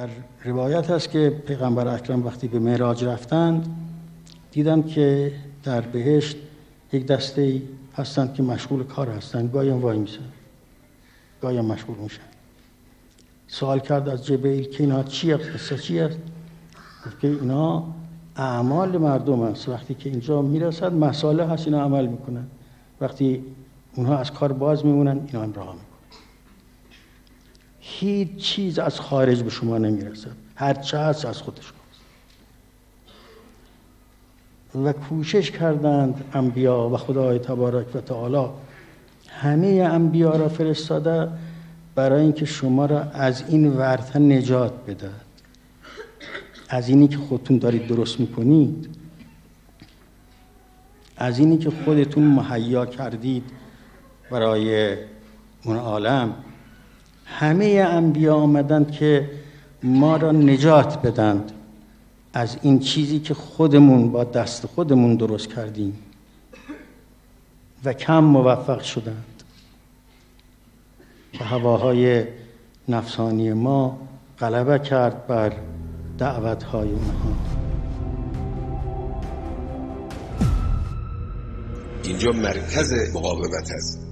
در روایت هست که پیغمبر اکرم وقتی به معراج رفتند دیدن که در بهشت یک دسته هستند که مشغول کار هستند، گاهی هم وای میسن، گاهی هم مشغول میشن. سوال کرد از جبرئیل که اینا چیه، قصه چیه؟ گفت که اینا اعمال مردم است، وقتی که اینجا میرسد مساله هست اینا عمل میکنن، وقتی اونها از کار باز میمونن اینا هم راه میکنن. هیچ چیز از خارج به شما نمیرسد، هر چه هست از خود شماست. و کوشش کردند انبیا و خدای تبارک و تعالی همه انبیا را فرستاده برای اینکه شما را از این ورطه نجات بده، از اینی که خودتون دارید درست میکنید، از اینی که خودتون مهیا کردید برای اون عالم. همه انبیا آمدند که ما را نجات بدند از این چیزی که خودمون با دست خودمون درست کردیم و کم موفق شدند و هواهای نفسانی ما غلبه کرد بر دعوت‌های اونها. اینجا مرکز مقاومت است.